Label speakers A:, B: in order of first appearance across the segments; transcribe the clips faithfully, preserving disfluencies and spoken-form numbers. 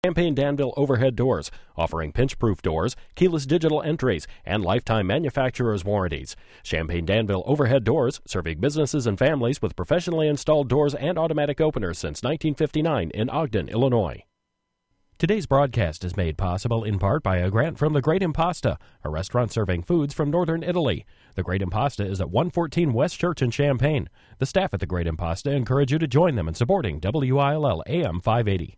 A: Champaign Danville Overhead Doors, offering pinch-proof doors, keyless digital entries, and lifetime manufacturer's warranties. Champaign Danville Overhead Doors, serving businesses and families with professionally installed doors and automatic openers since nineteen fifty-nine in Ogden, Illinois. Today's broadcast is made possible in part by a grant from The Great Impasta, a restaurant serving foods from northern Italy. The Great Impasta is at one fourteen West Church in Champaign. The staff at The Great Impasta encourage you to join them in supporting W I L L A M five eighty.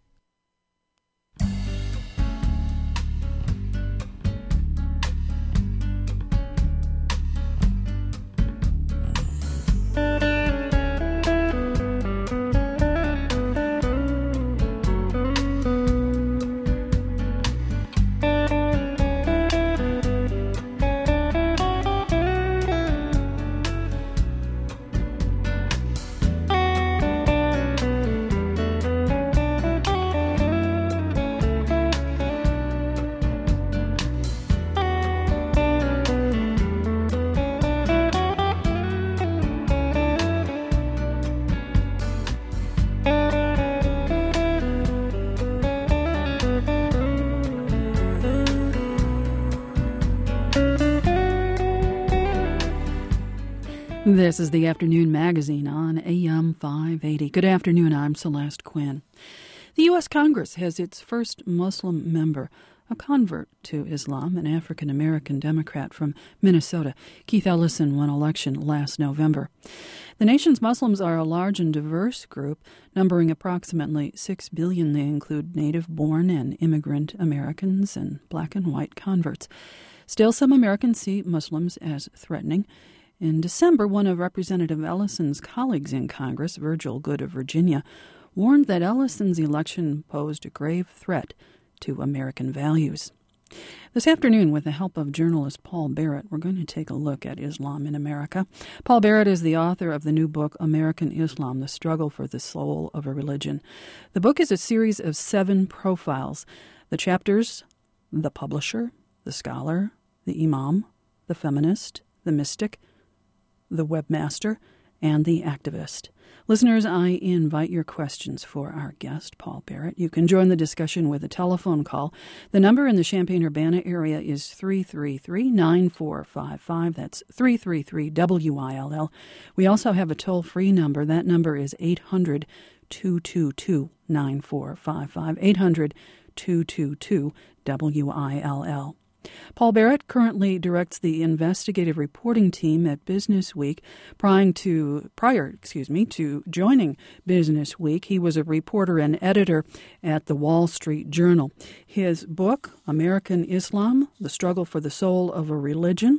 B: This is the Afternoon Magazine on A M five eighty. Good afternoon, I'm Celeste Quinn. The U S Congress has its first Muslim member, a convert to Islam, an African-American Democrat from Minnesota. Keith Ellison won election last November. The nation's Muslims are a large and diverse group, numbering approximately six billion. They include native-born and immigrant Americans and black and white converts. Still, some Americans see Muslims as threatening. In December, one of Representative Ellison's colleagues in Congress, Virgil Good of Virginia, warned that Ellison's election posed a grave threat to American values. This afternoon, with the help of journalist Paul Barrett, we're going to take a look at Islam in America. Paul Barrett is the author of the new book, American Islam, The Struggle for the Soul of a Religion. The book is a series of seven profiles. The chapters: the publisher, the scholar, the imam, the feminist, the mystic, the webmaster, and the activist. Listeners, I invite your questions for our guest, Paul Barrett. You can join the discussion with a telephone call. The number in the Champaign-Urbana area is three three three, nine four five five. That's three three three W I L L. We also have a toll-free number. That number is eight hundred, two two two, nine four five five, eight hundred, two two two, W I L L. Paul Barrett currently directs the investigative reporting team at Business Week. Prior to, prior, excuse me, to joining Business Week, he was a reporter and editor at the Wall Street Journal. His book, American Islam, The Struggle for the Soul of a Religion,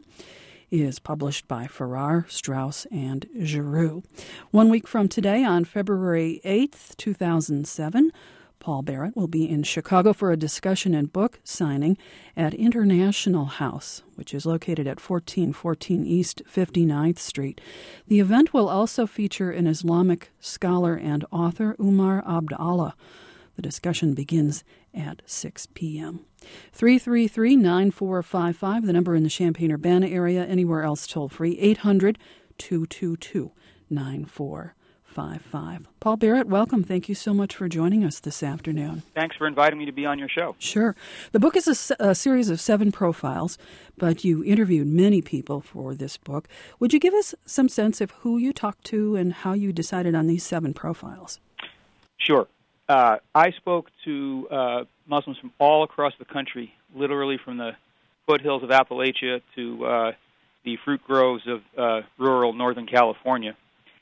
B: is published by Farrar, Straus, and Giroux. One week from today, on February eighth, two thousand seven, Paul Barrett will be in Chicago for a discussion and book signing at International House, which is located at fourteen fourteen East fifty-ninth Street. The event will also feature an Islamic scholar and author, Umar Abdallah. The discussion begins at six p.m. three three three, nine four five five, the number in the Champaign-Urbana area. Anywhere else toll-free, eight hundred, two two two, nine four five five. Paul Barrett, welcome. Thank you so much for joining us this afternoon.
C: Thanks for inviting me to be on your show.
B: Sure. The book is a, a series of seven profiles, but you interviewed many people for this book. Would you give us some sense of who you talked to and how you decided on these seven profiles?
C: Sure. Uh, I spoke to uh, Muslims from all across the country, literally from the foothills of Appalachia to uh, the fruit groves of uh, rural Northern California.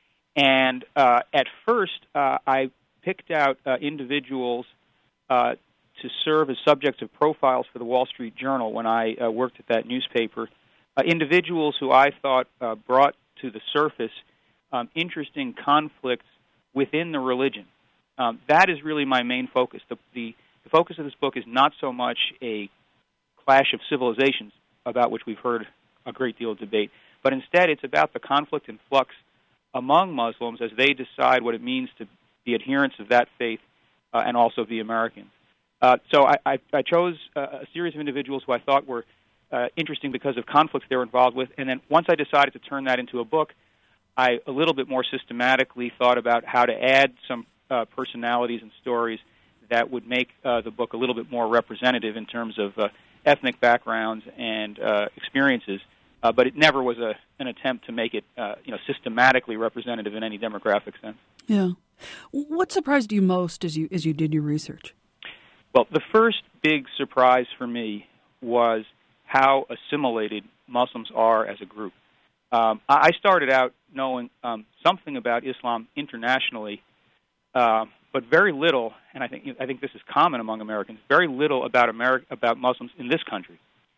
C: And uh, at first, uh, I picked out uh, individuals uh, to serve as subjects of profiles for the Wall Street Journal when I uh, worked at that newspaper, uh, individuals who I thought uh, brought to the surface um, interesting conflicts within the religion. Um, that is really my main focus. The, the, the focus of this book is not so much a clash of civilizations, about which we've heard a great deal of debate, but instead it's about the conflict and flux among Muslims as they decide what it means to be adherents of that faith uh, and also be Americans. Uh, so I, I, I chose uh, a series of individuals who I thought were uh, interesting because of conflicts they were involved with, and then once I decided to turn that into a book, I a little bit more systematically thought about how to add some uh, personalities and stories that would make uh, the book a little bit more representative in terms of uh, ethnic backgrounds and uh, experiences. Uh, but it never was a, an attempt to make it, uh, you know, systematically representative in any demographic sense.
B: Yeah. What surprised you most as you as you did your research?
C: Well, the first big surprise for me was how assimilated Muslims are as a group. Um, I started out knowing um, something about Islam internationally, uh, but very little, and I think I think this is common among Americans, very little about Ameri- about Muslims in this country.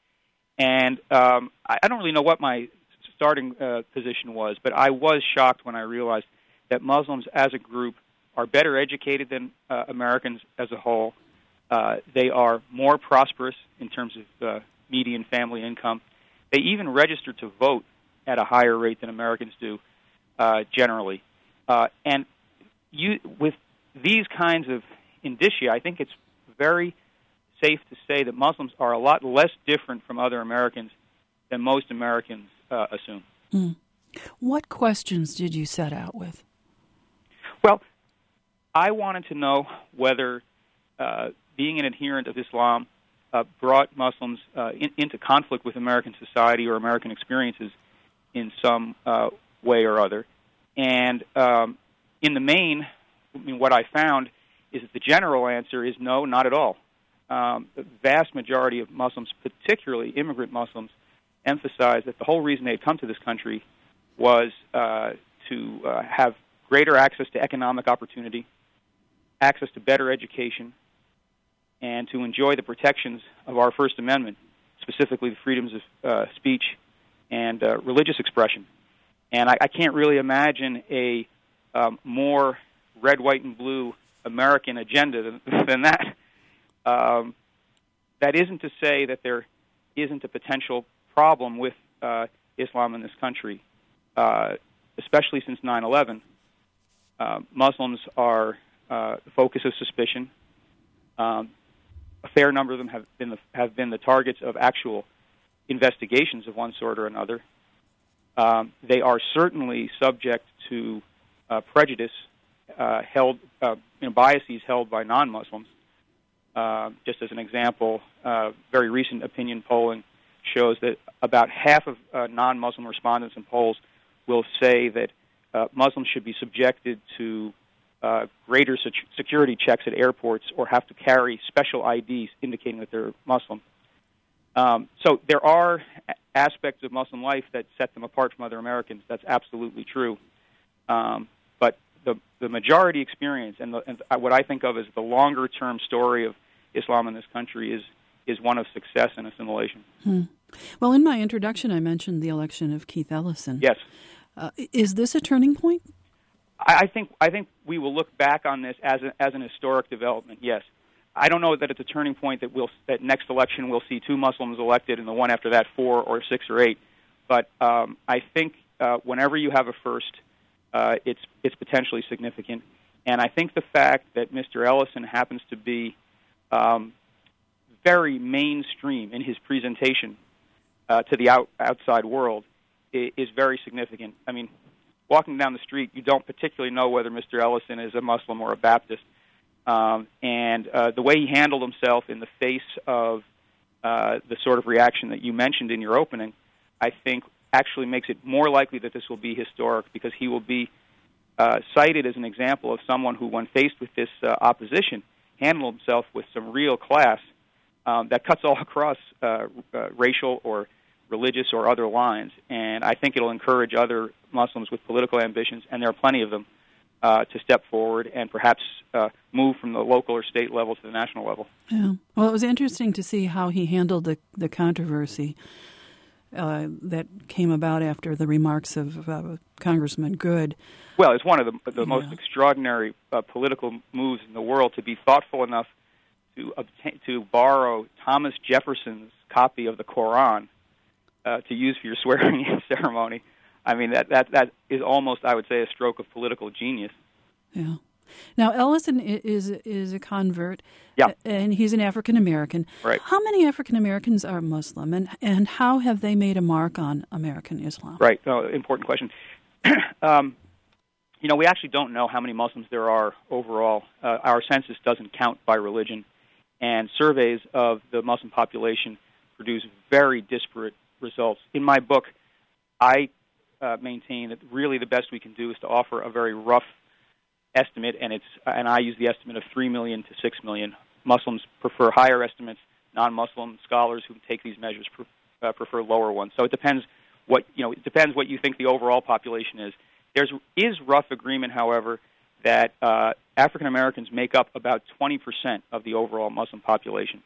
C: And um, I, I don't really know what my starting uh, position was, but I was shocked when I realized that Muslims as a group are better educated than uh, Americans as a whole. Uh, they are more prosperous in terms of uh, median family income. They even register to vote at a higher rate than Americans do uh, generally. Uh, and you, with these kinds of indicia, I think it's very safe to say that Muslims are a lot less different from other Americans than most Americans uh, assume.
B: Mm. What questions did you set out with?
C: Well, I wanted to know whether uh, being an adherent of Islam uh, brought Muslims uh, in, into conflict with American society or American experiences in some uh, way or other. And um, in the main, I mean, what I found is that the general answer is no, not at all. Um, the vast majority of Muslims, particularly immigrant Muslims, emphasize that the whole reason they had come to this country was uh, to uh, have greater access to economic opportunity, access to better education, and to enjoy the protections of our First Amendment, specifically the freedoms of uh, speech and uh, religious expression. And I, I can't really imagine a um, more red, white, and blue American agenda than, than that. Um, that isn't to say that there isn't a potential problem with uh, Islam in this country, uh, especially since nine eleven. Uh, Muslims are uh, the focus of suspicion. Um, a fair number of them have been the, have been the targets of actual investigations of one sort or another. Um, they are certainly subject to uh, prejudice, uh, held, uh, you know, biases held by non-Muslims. Uh, just as an example, uh, very recent opinion polling shows that about half of uh, non-Muslim respondents in polls will say that uh, Muslims should be subjected to uh, greater sec- security checks at airports or have to carry special I Ds indicating that they're Muslim. Um, so there are aspects of Muslim life that set them apart from other Americans. That's absolutely true. Um, but the, the majority experience and, the, and what I think of as the longer-term story of Islam in this country is is one of success and assimilation.
B: Hmm. Well, in my introduction, I mentioned the election of Keith Ellison.
C: Yes.
B: Uh, is this a turning point?
C: I, I think I think we will look back on this as a, as an historic development. Yes. I don't know that it's a turning point that we'll that next election we'll see two Muslims elected and the one after that four or six or eight. But um, I think uh, whenever you have a first, uh, it's it's potentially significant. And I think the fact that Mister Ellison happens to be Um, very mainstream in his presentation uh, to the out, outside world is, is very significant. I mean, walking down the street, you don't particularly know whether Mister Ellison is a Muslim or a Baptist. Um, and uh, the way he handled himself in the face of uh, the sort of reaction that you mentioned in your opening, I think actually makes it more likely that this will be historic because he will be uh, cited as an example of someone who, when faced with this uh, opposition, handled himself with some real class um, that cuts all across uh, uh, racial or religious or other lines. And I think it'll encourage other Muslims with political ambitions, and there are plenty of them, uh, to step forward and perhaps uh, move from the local or state level to the national level.
B: Yeah. Well, it was interesting to see how he handled the, the controversy uh, that came about after the remarks of uh, Congressman Good.
C: Well, it's one of the, the
B: yeah.
C: most extraordinary uh, political moves in the world to be thoughtful enough to obtain, to borrow Thomas Jefferson's copy of the Quran uh, to use for your swearing-in ceremony. I mean, that, that that is almost, I would say, a stroke of political genius.
B: Yeah. Now, Ellison is is a convert,
C: yeah.
B: and he's an African-American.
C: Right.
B: How many African-Americans are Muslim, and, and how have they made a mark on American Islam?
C: Right. No, important question. um, you know, we actually don't know how many Muslims there are overall. Uh, our census doesn't count by religion, and surveys of the Muslim population produce very disparate results. In my book, I uh, maintain that really the best we can do is to offer a very rough estimate, and it's and I use the estimate of three million to six million. Muslims prefer higher estimates. Non-Muslim scholars who take these measures pre- uh, prefer lower ones. So it depends what you know. It depends what you think the overall population is. There is rough agreement, however, that uh, African Americans make up about twenty percent of the overall Muslim population.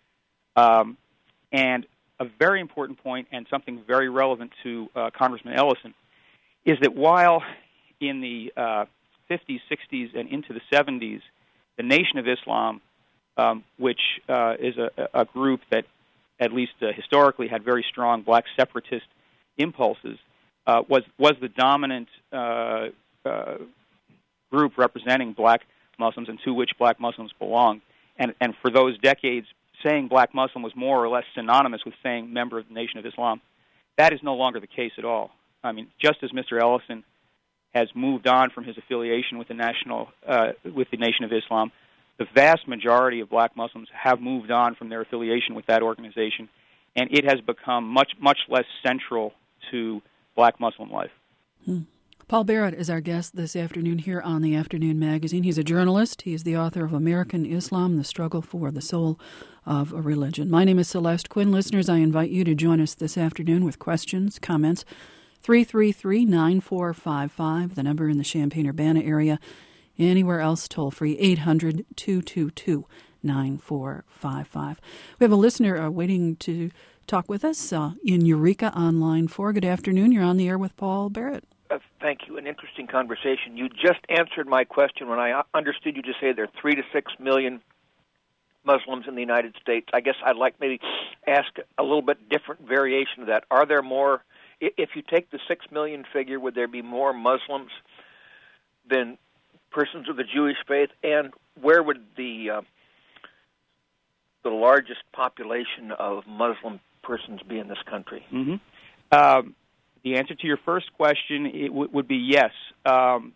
C: Um, and a very important point, and something very relevant to uh, Congressman Ellison, is that while in the uh, fifties, sixties, and into the seventies, the Nation of Islam, um, which uh, is a, a group that at least uh, historically had very strong black separatist impulses, uh, was was the dominant uh, uh, group representing black Muslims and to which black Muslims belonged. And, and for those decades, saying black Muslim was more or less synonymous with saying member of the Nation of Islam. That is no longer the case at all. I mean, just as Mister Ellison has moved on from his affiliation with the national uh, with the Nation of Islam, the vast majority of black Muslims have moved on from their affiliation with that organization, and it has become much, much less central to black Muslim life.
B: Hmm. Paul Barrett is our guest this afternoon here on the Afternoon Magazine. He's a journalist. He is the author of American Islam, The Struggle for the Soul of a Religion. My name is Celeste Quinn. Listeners, I invite you to join us this afternoon with questions, comments. three three three, nine four five five, the number in the Champaign-Urbana area. Anywhere else, toll free, eight hundred, two two two, nine four five five. We have a listener uh, waiting to talk with us uh, in Eureka on line four. Good afternoon. You're on the air with Paul Barrett.
D: Uh, thank you. An interesting conversation. You just answered my question when I understood you to say there are three to six million Muslims in the United States. I guess I'd like maybe ask a little bit different variation of that. Are there more, if you take the six million figure, would there be more Muslims than persons of the Jewish faith? And where would the uh, the largest population of Muslim persons be in this country?
C: Mm-hmm. Um, The answer to your first question it w- would be yes. Um,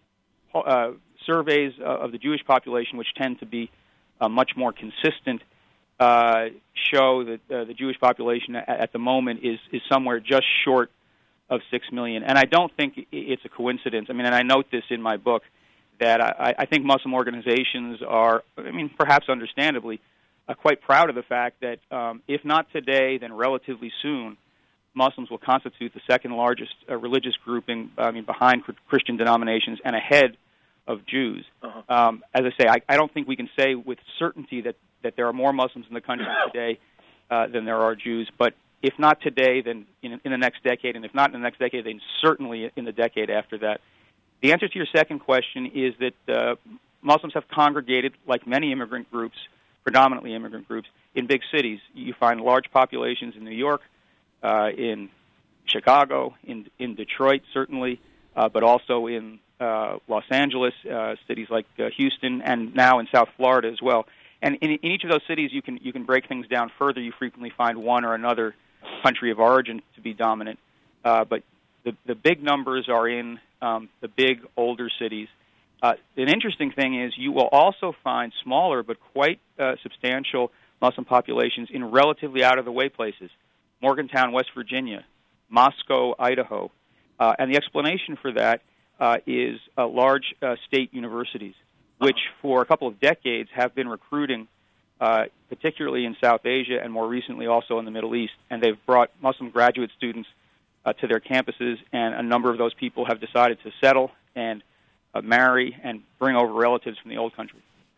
C: uh, surveys uh, of the Jewish population, which tend to be uh, much more consistent, uh, show that uh, the Jewish population at, at the moment is, is somewhere just short of six million. And I don't think it's a coincidence. I mean, and I note this in my book, that I, I think Muslim organizations are, I mean, perhaps understandably, uh, quite proud of the fact that um, if not today, then relatively soon, Muslims will constitute the second largest uh, religious grouping, I mean, behind Christian denominations and ahead of Jews. Uh-huh. Um, as I say, I, I don't think we can say with certainty that, that there are more Muslims in the country today uh, than there are Jews, but if not today, then in, in the next decade, and if not in the next decade, then certainly in the decade after that. The answer to your second question is that uh, Muslims have congregated, like many immigrant groups, predominantly immigrant groups, in big cities. You find large populations in New York, Uh, in Chicago, in in Detroit, certainly, uh, but also in uh, Los Angeles, uh, cities like uh, Houston, and now in South Florida as well. And in, in each of those cities, you can you can break things down further. You frequently find one or another country of origin to be dominant, uh, but the the big numbers are in um, the big older cities. Uh, an interesting thing is you will also find smaller but quite uh, substantial Muslim populations in relatively out of the way places. Morgantown, West Virginia, Moscow, Idaho. Uh, and the explanation for that uh, is uh, large uh, state universities, which for a couple of decades have been recruiting, uh, particularly in South Asia and more recently also in the Middle East. And they've brought Muslim graduate students uh, to their campuses, and a number of those people have decided to settle and uh, marry and bring over relatives from the old country.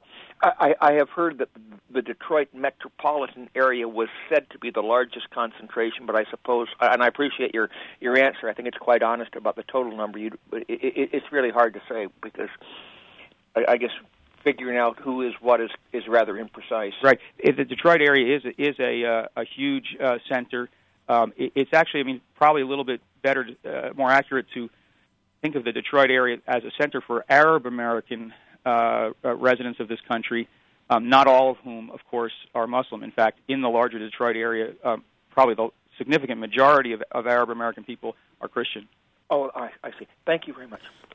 D: I, I have heard that the Detroit metropolitan area was said to be the largest concentration, but I suppose, and I appreciate your, your answer. I think it's quite honest about the total number. You, but it, it, it's really hard to say because I, I guess figuring out who is what is, is rather imprecise.
C: Right. The Detroit area is is a uh, a huge uh, center. Um, it, it's actually, I mean, probably a little bit better, uh, more accurate to think of the Detroit area as a center for Arab American Uh, uh, residents of this country, um, not all of whom, of course, are Muslim. In fact, in the larger Detroit area, um, probably the significant majority of, of Arab American people are Christian.
D: Oh, I, I see. Thank you very much.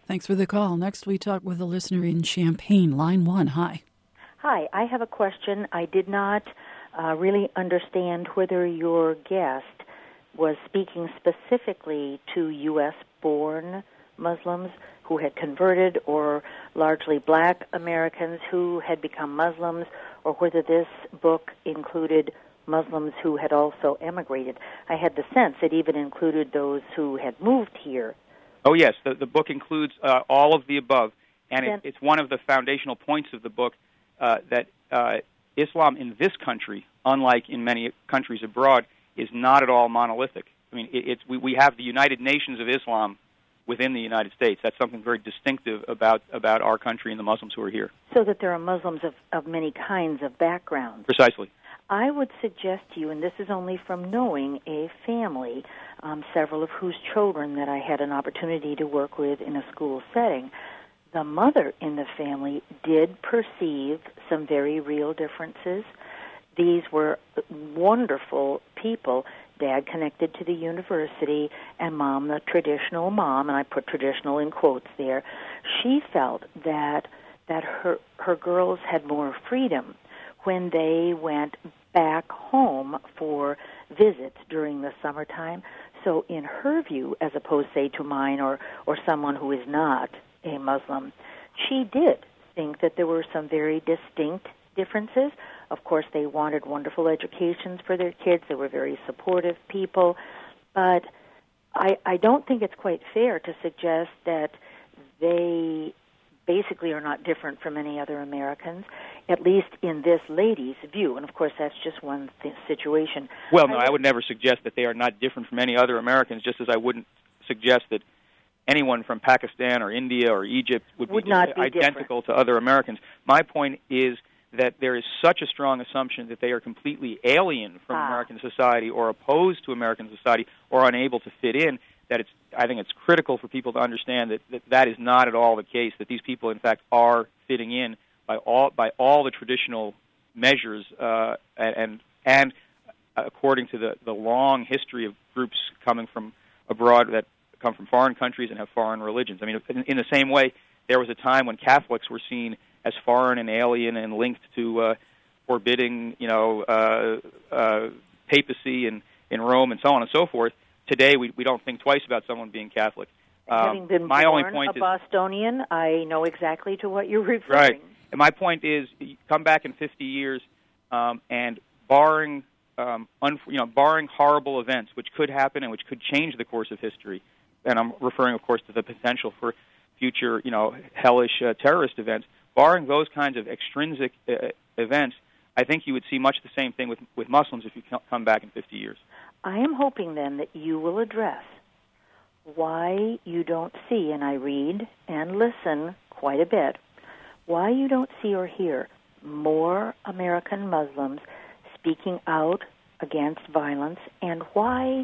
B: Thanks for the call. Next, we talk with a listener in Champaign. Line one, hi.
E: Hi, I have a question. I did not uh, really understand whether your guest was speaking specifically to U S born Muslims who had converted or largely black Americans who had become Muslims, or whether this book included Muslims who had also emigrated. I had the sense it even included those who had moved here.
C: Oh, yes. The, the book includes uh, all of the above, and
E: Then,
C: it, it's one of the foundational points of the book uh, that uh, Islam in this country, unlike in many countries abroad, is not at all monolithic. I mean, it, it's we, we have the United Nations of Islam within the United States. That's something very distinctive about, about our country and the Muslims who are here.
E: So that there are Muslims of, of many kinds of backgrounds.
C: Precisely.
E: I would suggest to you, and this is only from knowing a family, um, several of whose children that I had an opportunity to work with in a school setting, the mother in the family did perceive some very real differences. These were wonderful people. Dad connected to the university, and Mom, the traditional mom, and I put traditional in quotes there, she felt that that her her girls had more freedom when they went back home for visits during the summertime. So in her view, as opposed, say, to mine or, or someone who is not a Muslim, she did think that there were some very distinct differences. Of course, they wanted wonderful educations for their kids. They were very supportive people. But I, I don't think it's quite fair to suggest that they basically are not different from any other Americans, at least in this lady's view. And, of course, that's just one th- situation.
C: Well, no, I would never suggest that they are not different from any other Americans, just as I wouldn't suggest that anyone from Pakistan or India or Egypt would,
E: would
C: be,
E: not be
C: identical
E: different
C: to other Americans. My point is that there is such a strong assumption that they are completely alien from
E: ah.
C: American society or opposed to American society or unable to fit in, that it's, I think it's critical for people to understand that, that that is not at all the case, that these people, in fact, are fitting in by all by all the traditional measures uh, and and according to the, the long history of groups coming from abroad that come from foreign countries and have foreign religions. I mean, in, in the same way, there was a time when Catholics were seen as foreign and alien and linked to uh, forbidding, you know, uh, uh, papacy in, in Rome and so on and so forth. Today, we we don't think twice about someone being Catholic. Um,
E: Having been
C: my
E: born
C: only point
E: a
C: is,
E: Bostonian, I know exactly to what you're referring.
C: Right. And my point is, you come back in fifty years, um, and barring, um, un, you know, barring horrible events, which could happen and which could change the course of history, and I'm referring, of course, to the potential for future, you know, hellish uh, terrorist events. Barring those kinds of extrinsic uh, events, I think you would see much the same thing with with Muslims if you come back in fifty years.
E: I am hoping, then, that you will address why you don't see, and I read and listen quite a bit, why you don't see or hear more American Muslims speaking out against violence, and why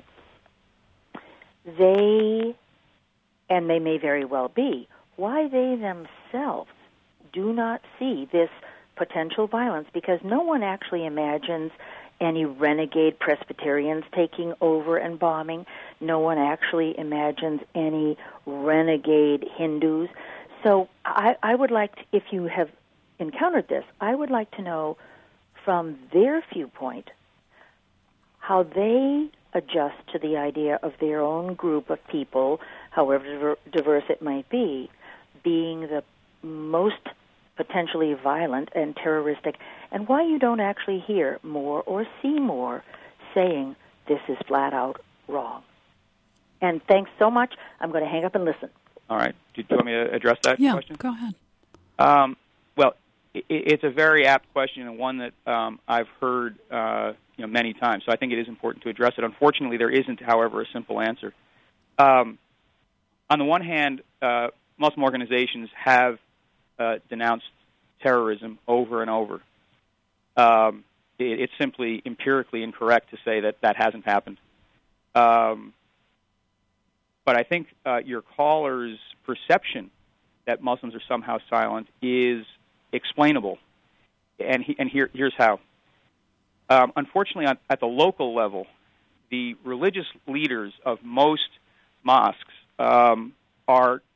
E: they, and they may very well be, why they themselves do not see this potential violence, because no one actually imagines any renegade Presbyterians taking over and bombing. No one actually imagines any renegade Hindus. So I, I would like to, if you have encountered this, I would like to know from their viewpoint how they adjust to the idea of their own group of people, however diverse it might be, being the most potentially violent and terroristic, and why you don't actually hear more or see more saying this is flat out wrong. And thanks so much. I'm going to hang up and listen.
C: All right. Do, do you want me to address that
B: yeah,
C: question?
B: Go ahead.
C: Um, well, it, it's a very apt question and one that um, I've heard uh, you know, many times, so I think it is important to address it. Unfortunately, there isn't, however, a simple answer. Um, on the one hand, uh, Muslim organizations have uh, denounced terrorism over and over. Um, it, it's simply empirically incorrect to say that that hasn't happened. Um, but I think uh, your caller's perception that Muslims are somehow silent is explainable, and he, and here, here's how. Um, unfortunately, on, at the local level, the religious leaders of most mosques um, are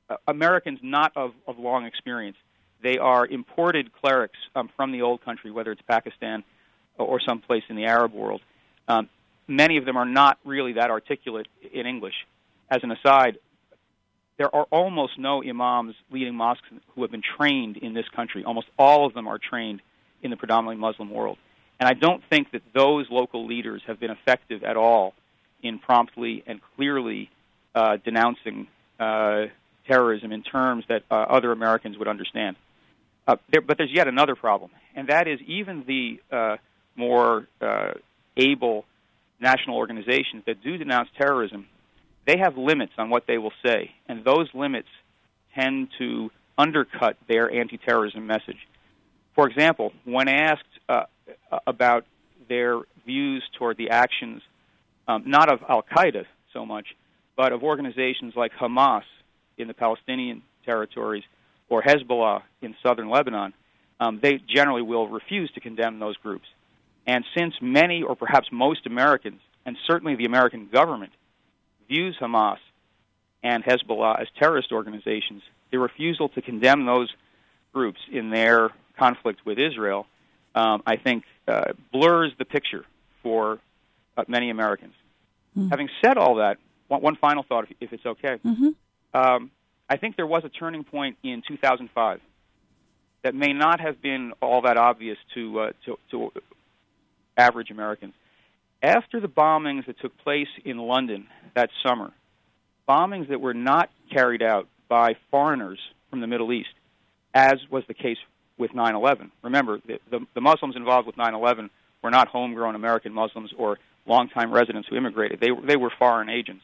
C: uh, Americans not of, of long experience. They are imported clerics um, from the old country, whether it's Pakistan or someplace in the Arab world. Um, many of them are not really that articulate in English. As an aside, there are almost no imams leading mosques who have been trained in this country. Almost all of them are trained in the predominantly Muslim world. And I don't think that those local leaders have been effective at all in promptly and clearly uh, denouncing uh, terrorism in terms that uh, other Americans would understand. Uh, there, but there's yet another problem, and that is even the uh, more uh, able national organizations that do denounce terrorism, they have limits on what they will say, and those limits tend to undercut their anti-terrorism message. For example, when asked uh, about their views toward the actions, um, not of al-Qaeda so much, but of organizations like Hamas in the Palestinian territories or Hezbollah in southern Lebanon, um, they generally will refuse to condemn those groups. And since many or perhaps most Americans, and certainly the American government, views Hamas and Hezbollah as terrorist organizations, the refusal to condemn those groups in their conflict with Israel, um, I think, uh, blurs the picture for uh, many Americans. Mm. Having said all that, one, one final thought, if, if it's okay.
B: Mm-hmm.
C: Um, I think there was a turning point in two thousand five that may not have been all that obvious to, uh, to, to average Americans. After the bombings that took place in London that summer, bombings that were not carried out by foreigners from the Middle East, as was the case with nine eleven. Remember, the, the, the Muslims involved with nine eleven were not homegrown American Muslims or longtime residents who immigrated. They, they were foreign agents.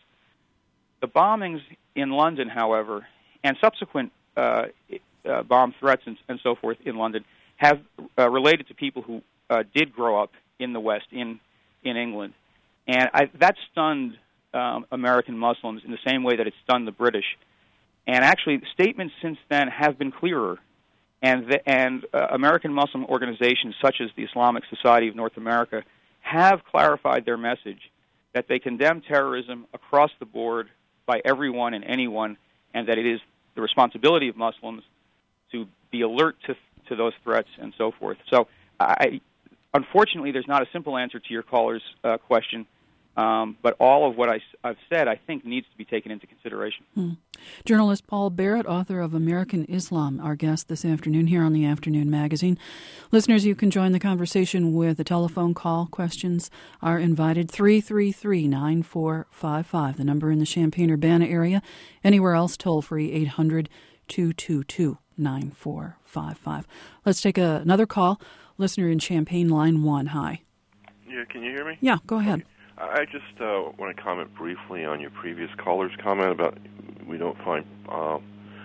C: The bombings in London, however, and subsequent uh, uh, bomb threats and, and so forth in London have uh, related to people who uh, did grow up in the West, in in England. And I, that stunned um, American Muslims in the same way that it stunned the British. And actually, statements since then have been clearer. And, the, and uh, American Muslim organizations such as the Islamic Society of North America have clarified their message that they condemn terrorism across the board by everyone and anyone, and that it is the responsibility of Muslims to be alert to, to those threats and so forth. So I... Unfortunately, there's not a simple answer to your caller's uh, question, um, but all of what I, I've said, I think, needs to be taken into consideration.
B: Hmm. Journalist Paul Barrett, author of American Islam, our guest this afternoon here on the Afternoon Magazine. Listeners, you can join the conversation with a telephone call. Questions are invited. three three three, nine four five five, the number in the Champaign-Urbana area. Anywhere else, toll-free, eight hundred, two two two, nine four five five. Let's take a, another call. Listener in Champaign, line one. Hi.
F: Yeah, can you hear me?
B: Yeah, go ahead.
F: Okay. I just uh, want to comment briefly on your previous caller's comment about we don't find uh,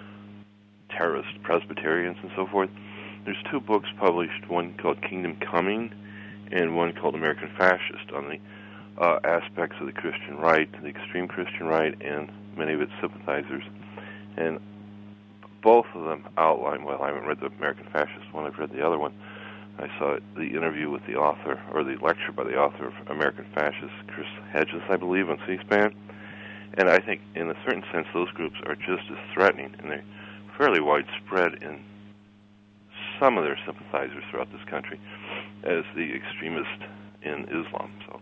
F: terrorist Presbyterians and so forth. There's two books published, one called Kingdom Coming and one called American Fascist, on the uh, aspects of the Christian right, the extreme Christian right, and many of its sympathizers. And both of them outline, well, I haven't read the American Fascist one, I've read the other one. I saw the interview with the author, or the lecture by the author of American Fascist, Chris Hedges, I believe, on C-SPAN. And I think, in a certain sense, those groups are just as threatening, and they're fairly widespread in some of their sympathizers throughout this country as the extremists in Islam. So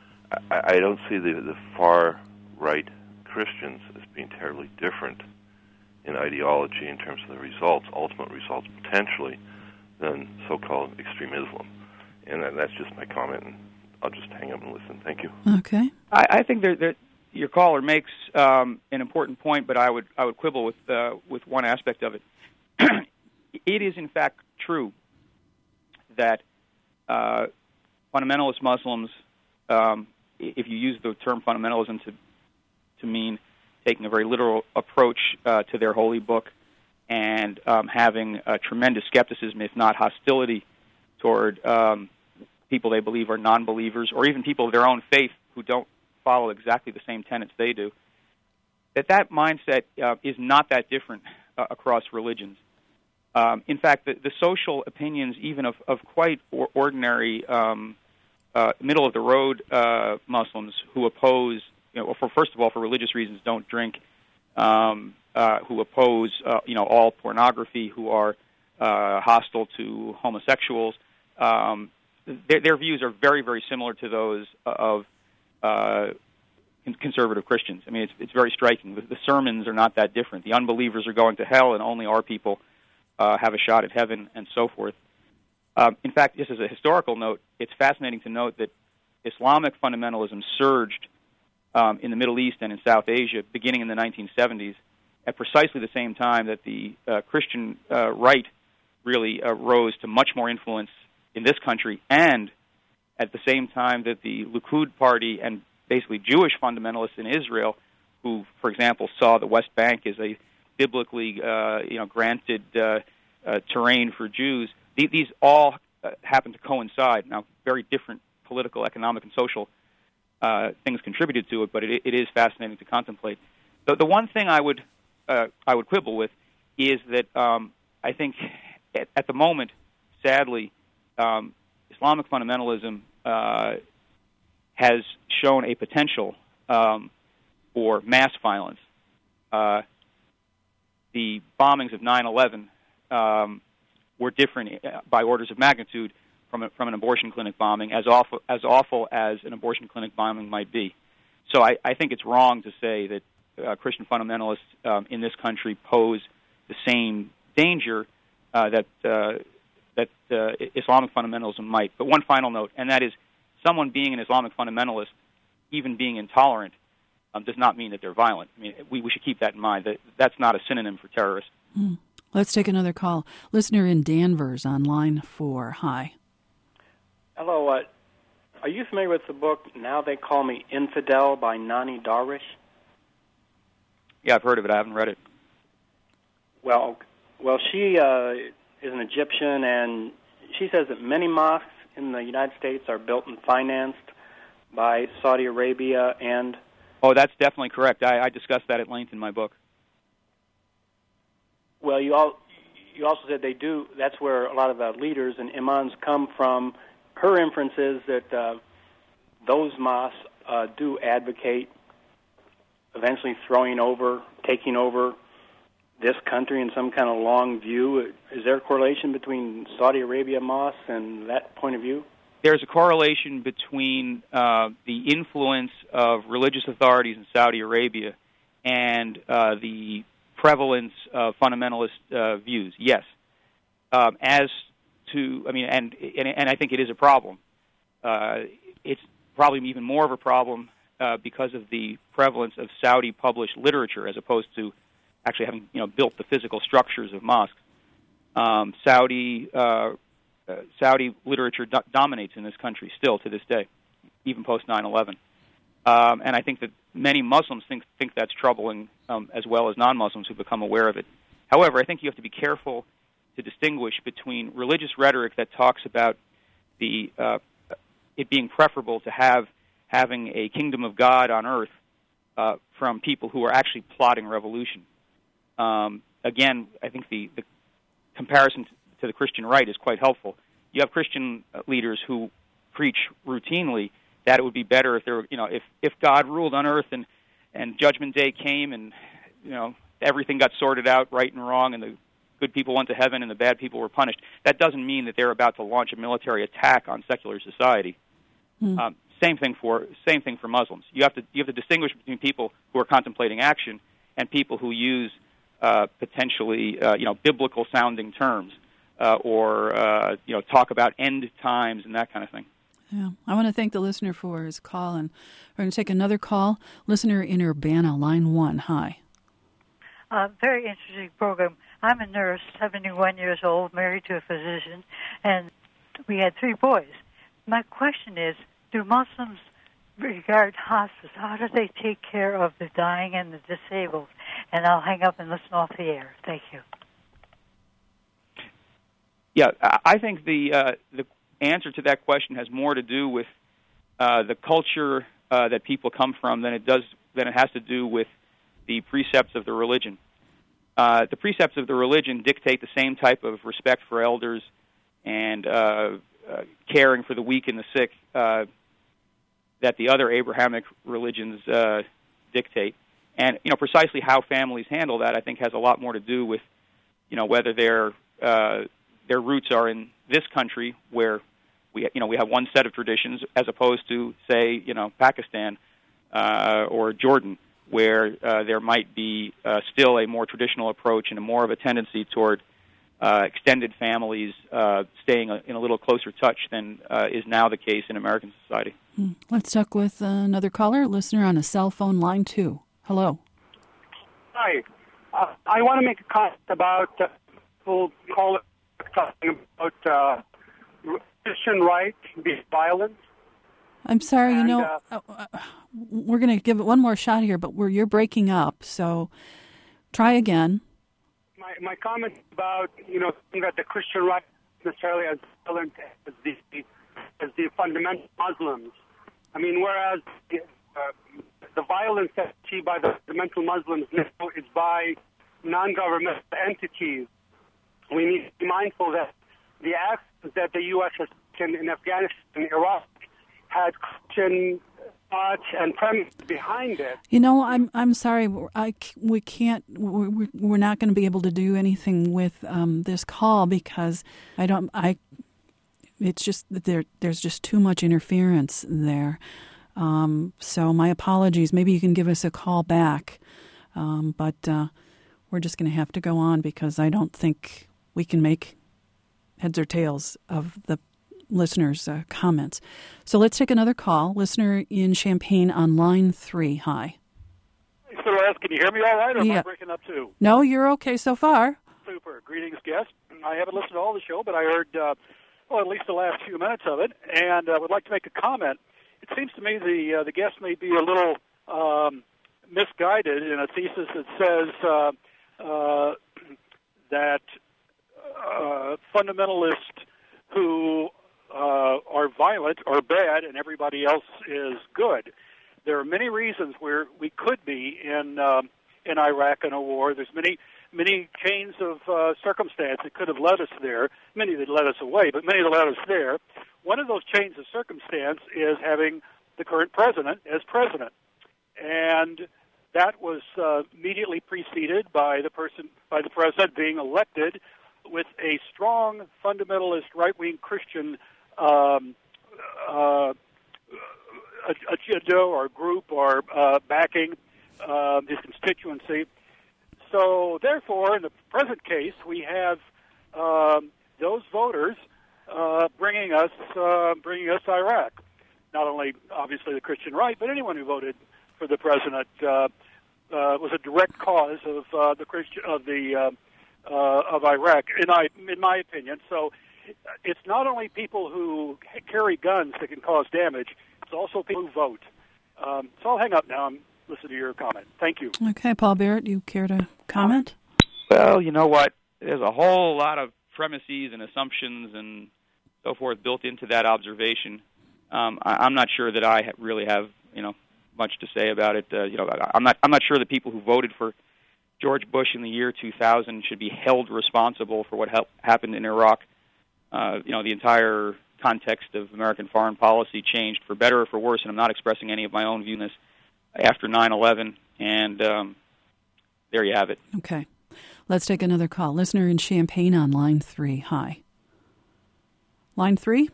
F: I, I don't see the, the far-right Christians as being terribly different in ideology in terms of the results, ultimate results, potentially, than so-called extreme Islam. And that's just my comment, and I'll just hang up and listen. Thank you.
B: Okay.
C: I, I think that, that your caller makes um, an important point, but I would I would quibble with uh, with one aspect of it. It is, in fact, true that uh, fundamentalist Muslims, um, if you use the term fundamentalism to to mean taking a very literal approach uh, to their holy book, and um, having a tremendous skepticism, if not hostility, toward um, people they believe are non-believers, or even people of their own faith who don't follow exactly the same tenets they do, that that mindset uh, is not that different uh, across religions. Um, in fact, the, the social opinions even of, of quite or ordinary um, uh, middle-of-the-road uh, Muslims who oppose, you know, for first of all, for religious reasons, don't drink, um, uh, who oppose, uh, you know, all pornography, who are uh, hostile to homosexuals. Um, their, their views are very, very similar to those of uh, conservative Christians. I mean, it's, it's very striking. The, the sermons are not that different. The unbelievers are going to hell, and only our people uh, have a shot at heaven, and so forth. Um, in fact, just as a historical note, it's fascinating to note that Islamic fundamentalism surged um, in the Middle East and in South Asia beginning in the nineteen seventies at precisely the same time that the uh, Christian uh, right really uh, rose to much more influence in this country, and at the same time that the Likud party and basically Jewish fundamentalists in Israel, who, for example, saw the West Bank as a biblically uh, you know, granted uh, uh, terrain for Jews, th- these all uh, happen to coincide. Now, very different political, economic, and social uh, things contributed to it, but it, it is fascinating to contemplate. The, the one thing I would uh, I would quibble with is that um, I think at, at the moment, sadly, um, Islamic fundamentalism uh, has shown a potential um, for mass violence. Uh, the bombings of nine eleven um, were different by orders of magnitude from a, from an abortion clinic bombing, as awful as awful as an abortion clinic bombing might be. So I, I think it's wrong to say that uh, Christian fundamentalists um, in this country pose the same danger uh, that uh, that uh, Islamic fundamentalism might. But one final note, and that is, someone being an Islamic fundamentalist, even being intolerant, um, does not mean that they're violent. I mean, we, we should keep that in mind. That that's not a synonym for terrorist.
B: Hmm. Let's take another call. Listener in Danvers on line four. Hi.
G: Hello. Uh, are you familiar with the book Now They Call Me Infidel by Nani Darwish?
C: Yeah, I've heard of it. I haven't read it.
G: Well, well, she uh, is an Egyptian, and she says that many mosques in the United States are built and financed by Saudi Arabia and...
C: Oh, that's definitely correct. I, I discussed that at length in my book.
G: Well, you all, you also said they do, that's where a lot of the leaders and imams come from. Her inference is that uh, those mosques uh, do advocate eventually throwing over, taking over this country in some kind of long view. Is there a correlation between Saudi Arabia mosques and that point of view?
C: There's a correlation between uh, the influence of religious authorities in Saudi Arabia and uh, the prevalence of fundamentalist uh, views. Yes, um, as to I mean, and, and and I think it is a problem. Uh, it's probably even more of a problem uh, because of the prevalence of Saudi published literature, as opposed to actually having you know built the physical structures of mosques. Um, Saudi uh, uh, Saudi literature do- dominates in this country still to this day, even post nine eleven. Um, and I think that many Muslims think think that's troubling, um, as well as non-Muslims who become aware of it. However, I think you have to be careful to distinguish between religious rhetoric that talks about the uh, it being preferable to have having a kingdom of God on earth uh, from people who are actually plotting revolution. Um, again, I think the, the comparison to the Christian right is quite helpful. You have Christian leaders who preach routinely that it would be better if there were, you know, if, if God ruled on earth and, and Judgment Day came and, you know, everything got sorted out, right and wrong, and the good people went to heaven and the bad people were punished. That doesn't mean that they're about to launch a military attack on secular society. Mm. Um, same thing for same thing for Muslims. You have to you have to distinguish between people who are contemplating action and people who use uh, potentially uh, you know biblical sounding terms uh, or uh, you know talk about end times and that kind of thing.
B: Yeah, I want to thank the listener for his call, and we're going to take another call. Listener in Urbana, line one. Hi.
H: Uh, very interesting program. I'm a nurse, seventy-one years old, married to a physician, and we had three boys. My question is, do Muslims regard hospice? How do they take care of the dying and the disabled? And I'll hang up and listen off the air. Thank you.
C: Yeah, I think the uh, the answer to that question has more to do with uh, the culture uh, that people come from than it does than it has to do with the precepts of the religion. Uh, the precepts of the religion dictate the same type of respect for elders and uh, uh, caring for the weak and the sick uh, that the other Abrahamic religions uh, dictate. And, you know, precisely how families handle that, I think, has a lot more to do with, you know, whether their uh, their roots are in this country where we, you know, we have one set of traditions as opposed to, say, you know, Pakistan uh, or Jordan, where uh, there might be uh, still a more traditional approach and a more of a tendency toward uh, extended families uh, staying a, in a little closer touch than uh, is now the case in American society.
B: Let's talk with uh, another caller, listener on a cell phone, line two. Hello.
I: Hi. Uh, I want to make a comment about uh, people call talking about uh, Christian right being violent.
B: I'm sorry,
I: and,
B: you know,
I: uh,
B: uh, we're going to give it one more shot here, but we're, you're breaking up, so try again.
I: My my comment about, you know, that the Christian right is necessarily as violent as the, as the fundamental Muslims. I mean, whereas the, uh, the violence that's achieved by the fundamental Muslims now is by non-governmental entities. We need to be mindful that the actions that the U S has taken in Afghanistan and Iraq had Christian thoughts and premise behind it.
B: You know, I'm I'm sorry, I we can't we're, we're not going to be able to do anything with um, this call because I don't I. It's just that there there's just too much interference there. Um, so my apologies. Maybe you can give us a call back, um, but uh, we're just going to have to go on because I don't think we can make heads or tails of the listeners' uh, comments. So let's take another call. Listener in Champaign on line three. Hi.
J: Hey, Celeste, can you hear me all right, or
B: yeah.
J: am I breaking up too?
B: No, you're okay so far.
J: Super. Greetings, guest. I haven't listened to all the show, but I heard, uh, well, at least the last few minutes of it, and I uh, would like to make a comment. It seems to me the uh, the guest may be a little um, misguided in a thesis that says uh, uh, that uh, fundamentalists who uh, are violent are bad and everybody else is good. There are many reasons where we could be in um, in Iraq in a war. There's many many chains of uh, circumstance that could have led us there. Many that led us away, but many that led us there. One of those chains of circumstance is having the current president as president, and that was uh, immediately preceded by the person by the president being elected with a strong fundamentalist right-wing Christian um, uh, agenda or group or uh, backing uh, his constituency. So, therefore, in the present case, we have um, those voters uh, bringing us uh, bringing us Iraq. Not only, obviously, the Christian right, but anyone who voted for the president uh, uh, was a direct cause of uh, the Christian of the uh, uh, of Iraq, in I in my opinion. So, it's not only people who carry guns that can cause damage; it's also people who vote. Um, so I'll hang up now and listen to your comment. Thank you.
B: Okay, Paul Barrett, you care to comment?
C: Well, you know what? There's a whole lot of premises and assumptions and so forth built into that observation. Um, I, I'm not sure that I ha- really have, you know, much to say about it. Uh, you know, I, I'm not. I'm not sure that people who voted for George Bush in the year two thousand should be held responsible for what ha- happened in Iraq. Uh, you know, the entire context of American foreign policy changed for better or for worse, and I'm not expressing any of my own view in this after nine eleven, and um, there you have it.
B: Okay. Let's take another call. Listener in Champaign on line three. Hi. Line three?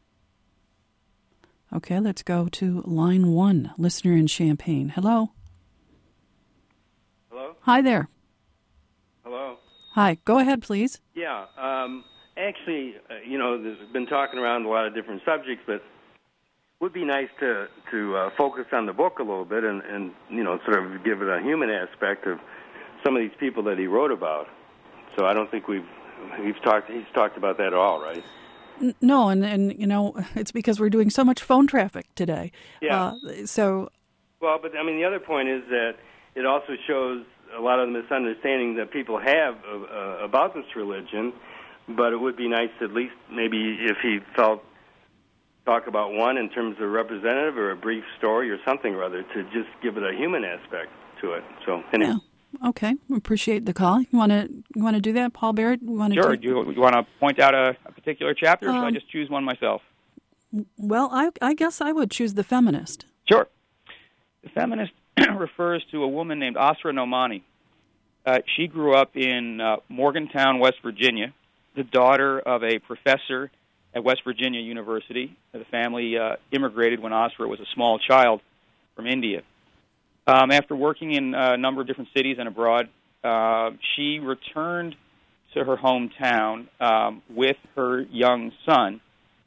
B: Okay, let's go to line one. Listener in Champaign. Hello?
K: Hello?
B: Hi there.
K: Hello?
B: Hi. Go ahead, please.
K: Yeah. Um, actually, uh, you know, there's been talking around a lot of different subjects, but it would be nice to, to uh, focus on the book a little bit and, and, you know, sort of give it a human aspect of some of these people that he wrote about. So I don't think we've, we've talked, he's talked about that at all, right?
B: No, and, and you know, it's because we're doing so much phone traffic today.
K: Yeah.
B: Uh, so.
K: Well, but I mean, the other point is that it also shows a lot of the misunderstanding that people have uh, about this religion, but it would be nice at least maybe if he felt talk about one in terms of a representative or a brief story or something or other to just give it a human aspect to it. So anyway.
B: Yeah. Okay, appreciate the call. You want to you want to do that, Paul Barrett? You want to
C: sure.
B: Do,
C: you, you want to point out a, a particular chapter, or
B: um,
C: should I just choose one myself?
B: Well, I, I guess I would choose the feminist.
C: Sure. The feminist refers to a woman named Asra Nomani. Uh, she grew up in uh, Morgantown, West Virginia, the daughter of a professor at West Virginia University. The family uh, immigrated when Asra was a small child from India. Um, after working in a number of different cities and abroad, uh, she returned to her hometown um, with her young son,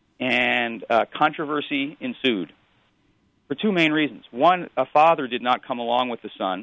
C: and uh, controversy ensued for two main reasons. One, a father did not come along with the son.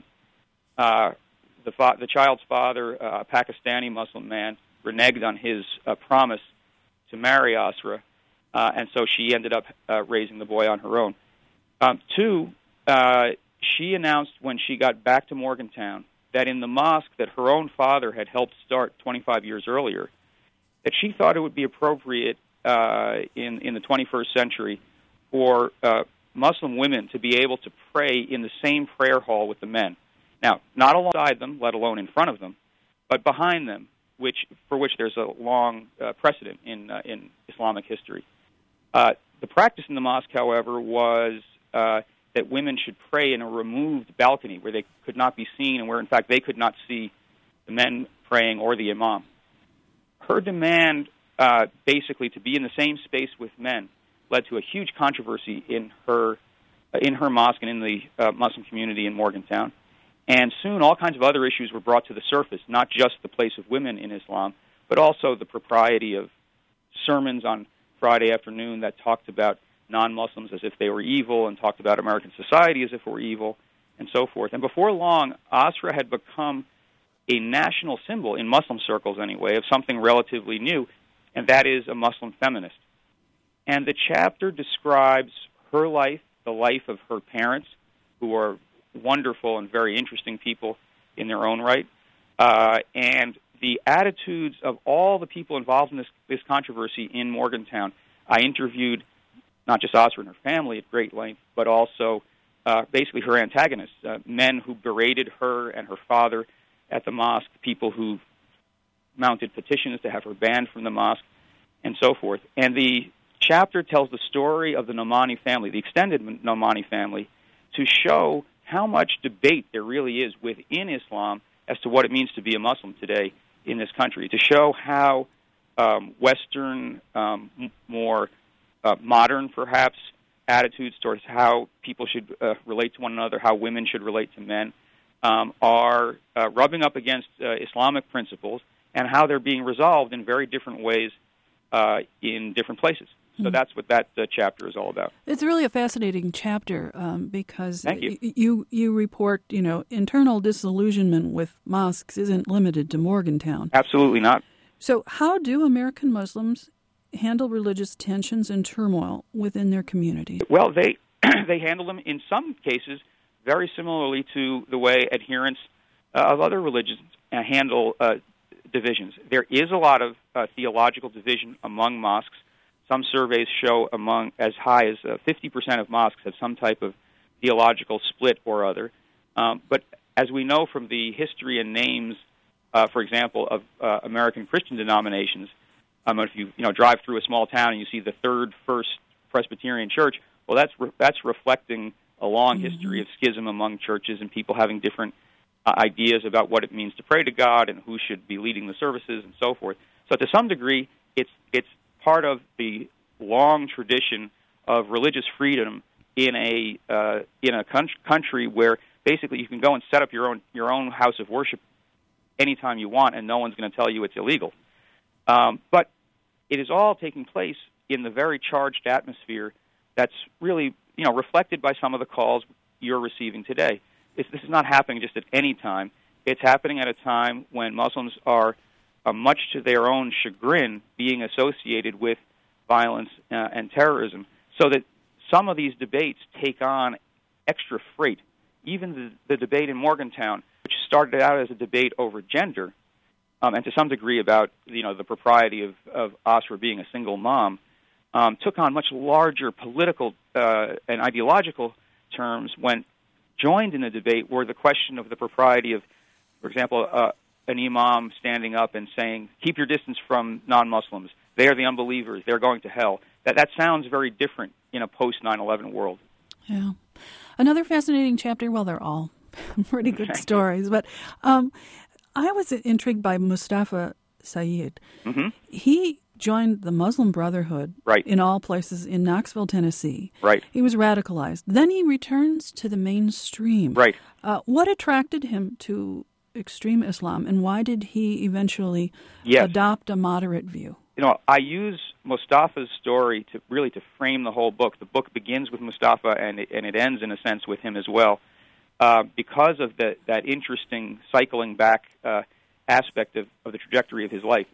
C: Uh, the, fa- the child's father, uh, a Pakistani Muslim man, reneged on his uh, promise to marry Asra, uh, and so she ended up uh, raising the boy on her own. Um, two, uh, she announced when she got back to Morgantown that in the mosque that her own father had helped start twenty-five years earlier, that she thought it would be appropriate uh, in, in the twenty-first century for uh, Muslim women to be able to pray in the same prayer hall with the men. Now, not alongside them, let alone in front of them, but behind them, which for which there's a long uh, precedent in uh, in Islamic history. Uh, the practice in the mosque, however, was uh, that women should pray in a removed balcony where they could not be seen and where, in fact, they could not see the men praying or the imam. Her demand, uh, basically, to be in the same space with men led to a huge controversy in her uh, in her mosque and in the uh, Muslim community in Morgantown. And soon all kinds of other issues were brought to the surface, not just the place of women in Islam, but also the propriety of sermons on Friday afternoon that talked about non-Muslims as if they were evil and talked about American society as if it were evil, and so forth. And before long, Asra had become a national symbol, in Muslim circles anyway, of something relatively new, and that is a Muslim feminist. And the chapter describes her life, the life of her parents, who are wonderful and very interesting people in their own right, uh, and the attitudes of all the people involved in this, this controversy in Morgantown. I interviewed not just Asra and her family at great length, but also uh, basically her antagonists, uh, men who berated her and her father at the mosque, people who mounted petitions to have her banned from the mosque, and so forth. And the chapter tells the story of the Nomani family, the extended Nomani family, to show how much debate there really is within Islam as to what it means to be a Muslim today in this country, to show how um, Western, um, m- more uh, modern, perhaps, attitudes towards how people should uh, relate to one another, how women should relate to men, um, are uh, rubbing up against uh, Islamic principles, and how they're being resolved in very different ways uh, in different places. So that's what that uh, chapter is all about.
B: It's really a fascinating chapter um, because
C: Thank you.
B: Y- you you report, you know, internal disillusionment with mosques isn't limited to Morgantown.
C: Absolutely not.
B: So how do American Muslims handle religious tensions and turmoil within their community?
C: Well, they they handle them in some cases very similarly to the way adherents uh, of other religions uh, handle uh, divisions. There is a lot of uh, theological division among mosques. Some surveys show among as high as uh, fifty percent of mosques have some type of theological split or other. Um, but as we know from the history and names, uh, for example, of uh, American Christian denominations, um, if you you know drive through a small town and you see the Third First Presbyterian Church, well, that's re- that's reflecting a long mm-hmm. history of schism among churches and people having different uh, ideas about what it means to pray to God and who should be leading the services and so forth. So to some degree, it's it's part of the long tradition of religious freedom in a uh, in a con- country where basically you can go and set up your own your own house of worship anytime you want, and no one's going to tell you it's illegal. Um, but it is all taking place in the very charged atmosphere that's really you know reflected by some of the calls you're receiving today. It's, this is not happening just at any time. It's happening at a time when Muslims are, Uh, much to their own chagrin, being associated with violence uh, and terrorism, so that some of these debates take on extra freight. Even the, the debate in Morgantown, which started out as a debate over gender, um, and to some degree about you know the propriety of, of Asra being a single mom, um, took on much larger political uh, and ideological terms when joined in the debate were the question of the propriety of, for example, uh, an imam standing up and saying, keep your distance from non-Muslims. They are the unbelievers. They're going to hell. That that sounds very different in a post nine eleven world.
B: Yeah. Another fascinating chapter, well, they're all pretty good stories, but um, I was intrigued by Mustafa Sayyid.
L: Mm-hmm.
B: He joined the Muslim Brotherhood
L: right.
B: in all places in Knoxville, Tennessee.
L: Right.
B: He was radicalized. Then he returns to the mainstream.
L: Right.
B: Uh, what attracted him to extreme Islam, and why did he eventually
L: yes.
B: adopt a moderate view?
L: You know, I use Mustafa's story to really to frame the whole book. The book begins with Mustafa, and it, and it ends, in a sense, with him as well, uh, because of the, that interesting cycling back uh, aspect of, of the trajectory of his life.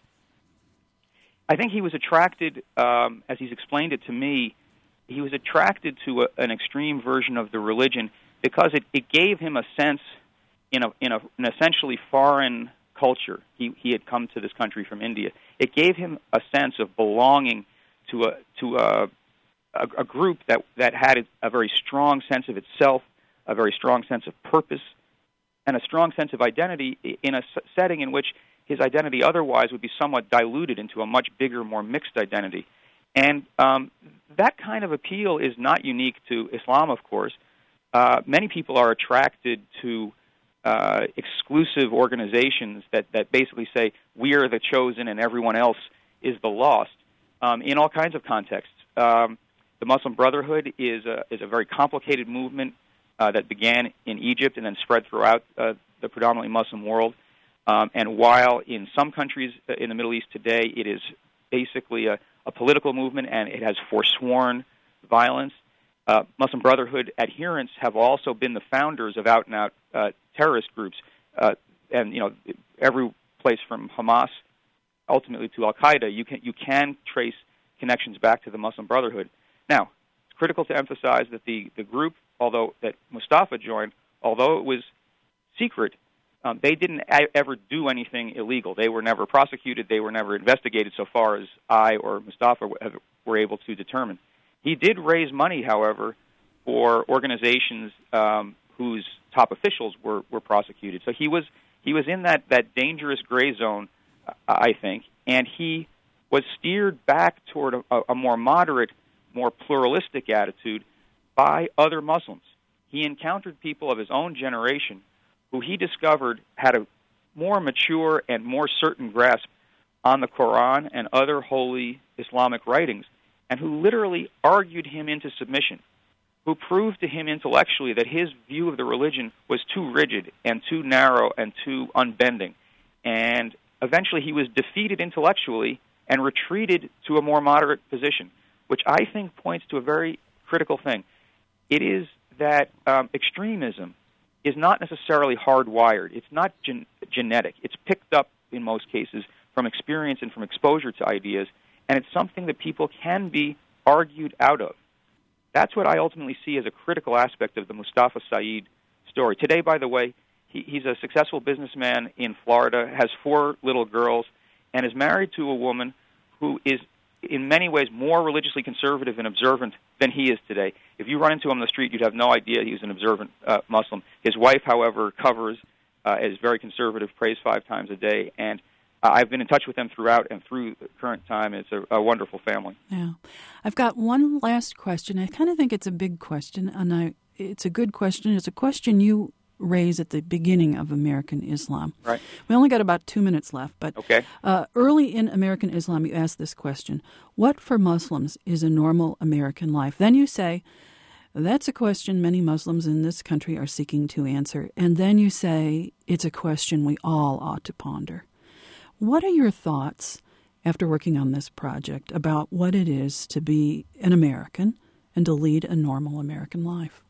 L: I think he was attracted, um, as he's explained it to me, he was attracted to a, an extreme version of the religion because it, it gave him a sense in a in a, an essentially foreign culture. He he had come to this country from India. It gave him a sense of belonging to a to a a, a group that that had a very strong sense of itself, a very strong sense of purpose, and a strong sense of identity in a setting in which his identity otherwise would be somewhat diluted into a much bigger, more mixed identity. And um, that kind of appeal is not unique to Islam, of course. Uh, many people are attracted to uh, exclusive organizations that, that basically say, we are the chosen and everyone else is the lost, um, in all kinds of contexts. Um, the Muslim Brotherhood is a, is a very complicated movement uh, that began in Egypt and then spread throughout uh, the predominantly Muslim world. Um, and while in some countries in the Middle East today it is basically a, a political movement and it has forsworn violence, uh, Muslim Brotherhood adherents have also been the founders of out-and-out uh, terrorist groups. Uh, and, you know, every place from Hamas ultimately to Al-Qaeda, you can, you can trace connections back to the Muslim Brotherhood. Now, it's critical to emphasize that the, the group, although that Mustafa joined, although it was secret, Um, they didn't a- ever do anything illegal. They were never prosecuted. They were never investigated so far as I or Mustafa w- have, were able to determine. He did raise money, however, for organizations um, whose top officials were, were prosecuted. So he was he was in that, that dangerous gray zone, uh, I think, and he was steered back toward a, a more moderate, more pluralistic attitude by other Muslims. He encountered people of his own generation who he discovered had a more mature and more certain grasp on the Quran and other holy Islamic writings, and who literally argued him into submission, who proved to him intellectually that his view of the religion was too rigid and too narrow and too unbending. And eventually he was defeated intellectually and retreated to a more moderate position, which I think points to a very critical thing. It is that um, extremism is not necessarily hardwired. It's not gen- genetic. It's picked up, in most cases, from experience and from exposure to ideas, and it's something that people can be argued out of. That's what I ultimately see as a critical aspect of the Mustafa Sayyid story. Today, by the way, he, he's a successful businessman in Florida, has four little girls, and is married to a woman who is in many ways more religiously conservative and observant than he is today. If you run into him on the street, you'd have no idea he's an observant uh, Muslim. His wife, however, covers, uh, is very conservative, prays five times a day, and uh, I've been in touch with them throughout and through the current time. It's a, a wonderful family.
B: Yeah. I've got one last question. I kind of think it's a big question, and I, it's a good question. It's a question you raise at the beginning of American Islam.
L: Right.
B: We only got about two minutes left, but
L: okay.
B: uh, early in American Islam, you ask this question: what for Muslims is a normal American life? Then you say, that's a question many Muslims in this country are seeking to answer. And then you say, it's a question we all ought to ponder. What are your thoughts, after working on this project, about what it is to be an American and to lead a normal American life?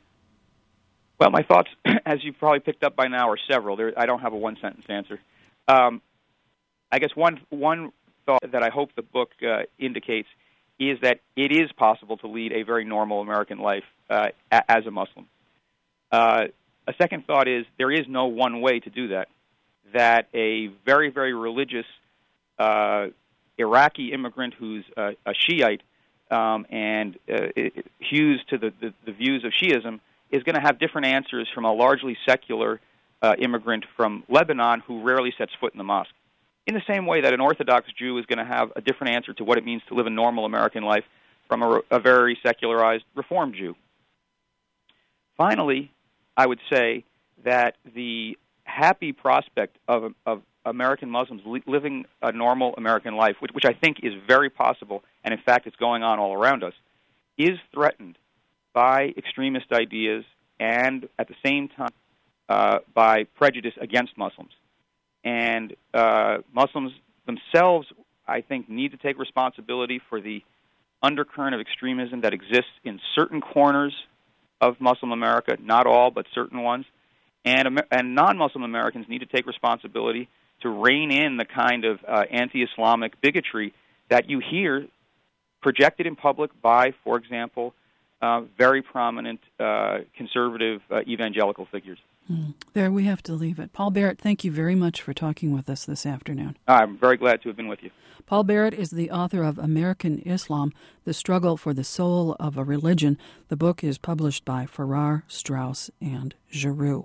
L: Well, my thoughts, as you've probably picked up by now, are several. There, I don't have a one-sentence answer. Um, I guess one one thought that I hope the book uh, indicates is that it is possible to lead a very normal American life uh, a- as a Muslim. Uh, a second thought is there is no one way to do that, that a very, very religious uh, Iraqi immigrant who's uh, a Shiite um, and uh, hews to the, the, the views of Shiism is going to have different answers from a largely secular uh, immigrant from Lebanon who rarely sets foot in the mosque. In the same way that an Orthodox Jew is going to have a different answer to what it means to live a normal American life from a, a very secularized Reform Jew. finally, I would say that the happy prospect of, of American Muslims li- living a normal American life, which, which I think is very possible, and in fact it's going on all around us, is threatened by extremist ideas and at the same time uh, by prejudice against Muslims. And uh, Muslims themselves, I think, need to take responsibility for the undercurrent of extremism that exists in certain corners of Muslim America, not all, but certain ones. And, and non-Muslim Americans need to take responsibility to rein in the kind of uh, anti-Islamic bigotry that you hear projected in public by, for example, uh, very prominent uh, conservative uh, evangelical figures.
B: Mm. There we have to leave it. Paul Barrett, thank you very much for talking with us this afternoon.
L: I'm very glad to have been with you.
B: Paul Barrett is the author of American Islam, The Struggle for the Soul of a Religion. The book is published by Farrar, Straus, and Giroux.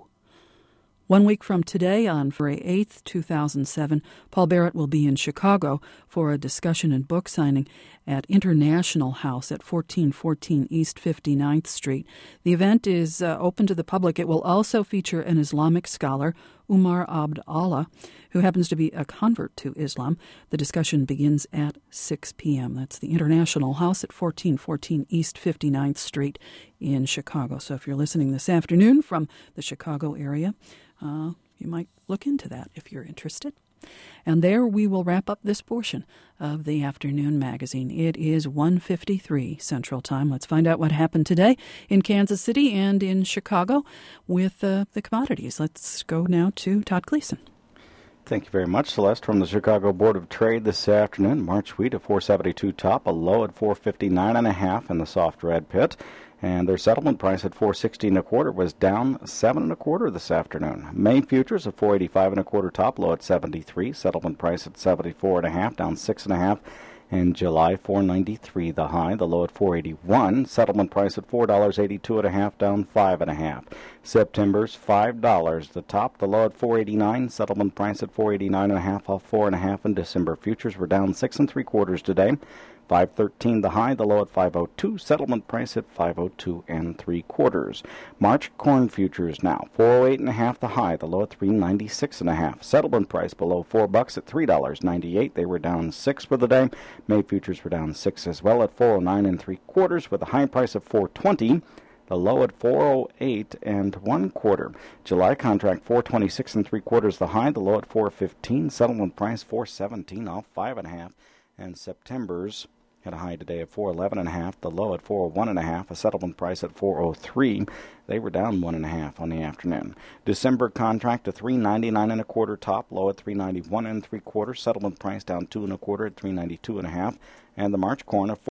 B: One week from today, on February eighth, two thousand seven, Paul Barrett will be in Chicago for a discussion and book signing at International House at fourteen fourteen East fifty-ninth Street. The event is uh, open to the public. It will also feature an Islamic scholar, Umar Abd Allah, who happens to be a convert to Islam. The discussion begins at six p.m. That's the International House at fourteen fourteen East fifty-ninth Street in Chicago. So if you're listening this afternoon from the Chicago area, Uh, you might look into that if you're interested. And there we will wrap up this portion of the afternoon magazine. It is one fifty-three Central Time. Let's find out what happened today in Kansas City and in Chicago with uh, the commodities. Let's go now to Todd Gleason.
M: Thank you very much, Celeste. From the Chicago Board of Trade this afternoon, March wheat at four seventy-two top, a low at four fifty-nine and a half in the soft red pit. And their settlement price at four sixty and a quarter was down seven and a quarter this afternoon. May futures at four eighty-five and a quarter top, low at seventy-three. Settlement price at seventy-four and a half, down six and a half. And July four ninety-three the high, the low at four eighty-one. Settlement price at four dollars eighty-two and a half, down five and a half. September's five dollars the top, the low at four eighty-nine. Settlement price at four eighty-nine and a half, off four and a half. And December futures were down six and three quarters today. five thirteen the high, the low at five oh two. Settlement price at five oh two and three quarters. March corn futures now four oh eight and a half the high, the low at three ninety-six and a half. Settlement price below four bucks at three dollars ninety-eight. They were down six for the day. May futures were down six as well at four oh nine and three quarters with a high price of four twenty. The low at four oh eight and one quarter. July contract four twenty-six and three quarters the high, the low at four fifteen. Settlement price four seventeen, off five and a half. And September's had a high today of four eleven and a half, the low at four oh one and a half, a settlement price at four oh three. They were down one and a half on the afternoon. December contract to three ninety-nine and a quarter top, low at three ninety-one and three quarters, settlement price down two and a quarter at three ninety-two and a half, and the March corn of